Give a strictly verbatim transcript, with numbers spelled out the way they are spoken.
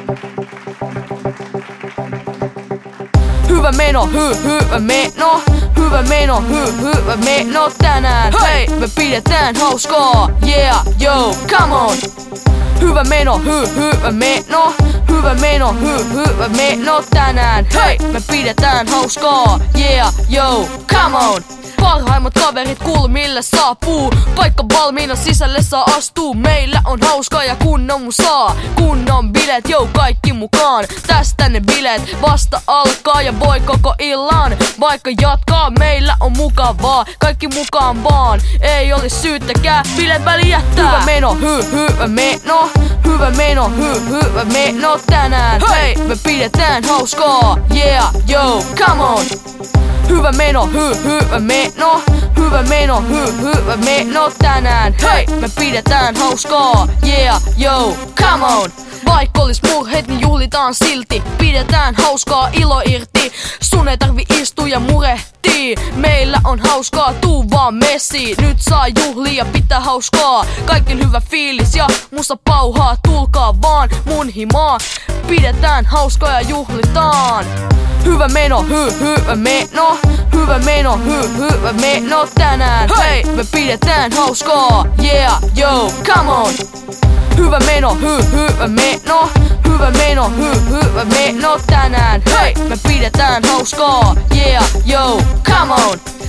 Hyvä meno, hy, hyvä meno. Hyvä meno, hy, hyvä meno tänään. Hei, me pidetään hauskaa. Yeah, yo, come on. Hyvä meno, hy, hyvä meno. Hyvä meno, hy, hyvä meno tänään. Hei, me pidetään hauskaa. Yeah, yo, come on. Parhaimmat kaverit kulmille saapuu. Paikka valmiina, sisälle saa astuu. Meillä on hauskaa ja kunnon musaa. Kunnon bileet, jou kaikki mukaan. Tästä ne bileet vasta alkaa ja voi koko illan vaikka jatkaa, meillä on mukavaa. Kaikki mukaan vaan, ei olis syyttäkään. Bileet väli jättää. Hyvä meno, hy, hyvä meno. Hyvä meno, hy, hyvä meno tänään. Hei, me pidetään hauskaa. Yeah, yo, come on. Hyvä meno, hy, hyvä meno. Hyvä meno, hy, hyvä meno tänään. Hei, me pidetään hauskaa. Yeah, yo, come on. Vaikka olis murheet, niin juhlitaan silti. Pidetään hauskaa, ilo irti. Sun ei tarvi istua ja murehtii. Meillä on hauskaa, tuu vaan messiin. Nyt saa juhlia ja pitää hauskaa. Kaikilla hyvä fiilis ja musta pauhaa. Tulkaa vaan mun himaa. Pidetään hauskaa ja juhlitaan. Hyvä meno, hy, hyvä meno. Hyvä meno, hy, hyvä meno tänään. Hei, me pidetään hauskaa. Yeah, yo, come on. Hyvä meno, hy, hyvä meno. Hyvä meno, hy, hyvä meno tänään. Hei, me pidetään hauskaa. Yeah, yo, come on.